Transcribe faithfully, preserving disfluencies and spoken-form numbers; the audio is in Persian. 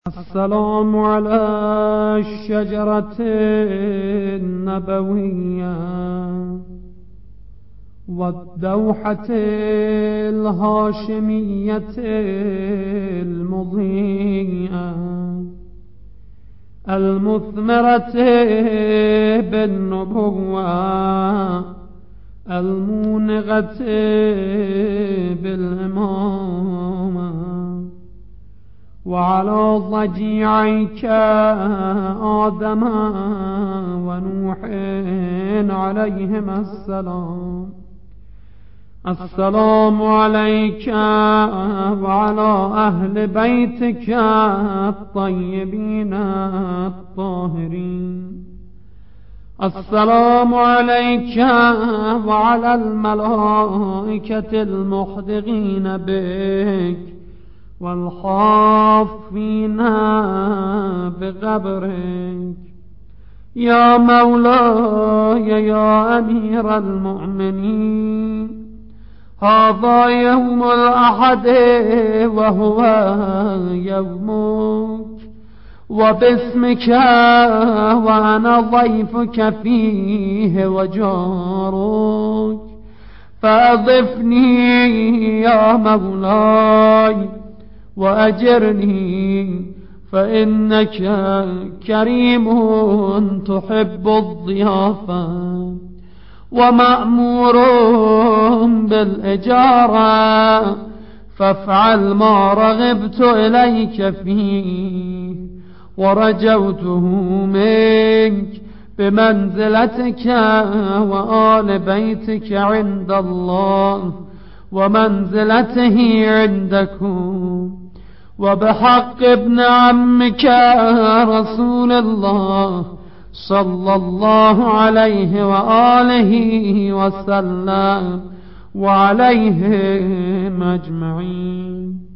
السلام على الشجرة النبوية والدوحة الهاشمية المضيئة المثمرة بالنبوة المونغة بالإمامة وعلى ضجيعيك آدم ونوح عليهما السلام. السلام عليك وعلى أهل بيتك الطيبين الطاهرين. السلام عليك وعلى الملائكة المحدقين بك والخافين بقبرك. يا مولاي يا أمير المؤمنين، هذا يوم الأحد وهو يومك، وباسمك وأنا ضيفك فيه وجارك، فأضفني يا مولاي وأجرني، فإنك كريم تحب الضيافة ومأمور بالإجارة، فافعل ما رغبت إليك فيه ورجوته منك بمنزلتك وآل بيتك عند الله ومنزلته عندكم، وبحق ابن عمك رسول الله صلى الله عليه وآله وسلم وعليهم أجمعين.